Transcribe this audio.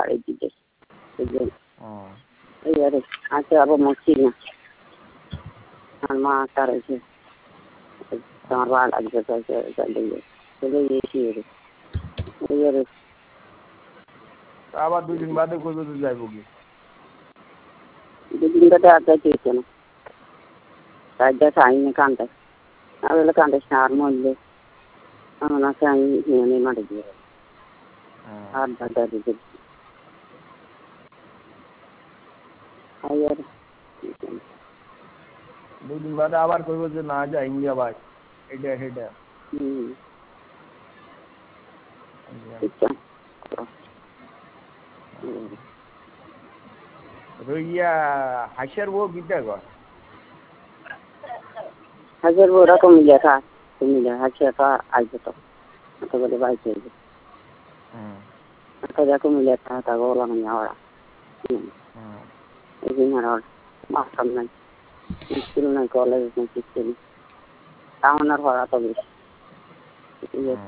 বাড়ি দিতে এইবারে আছে আবার মরছি না আমার মা তার আছে তোমার ভালো লাগছে চলে গিয়েছি এইবারে আবার 2 দিন বাদে কই বলতে যাইব কি 2 দিন বাদে আর যাইতে না তাই আইনে কান্দে আবার কান্দে আর মরলে আমার আছে আমি নিয়ে মারে দিয়ে আর দাদা দিদি আইয়ার 2 দিন বাদে আবার কইব যে না যা ইন্ডিয়া ভাই এটা হেডা আচ্ছা রইয়া হাসির বউ বিদ্যা গো হাজার বড় কমিলে কা কমিলে হাসিয়া কা আইতো তো বলে বাইতে Kada kumulia ta gola manya ora. Ini harus makan nan. Istilah nan college nan istilah. Tahun harus ada tulis.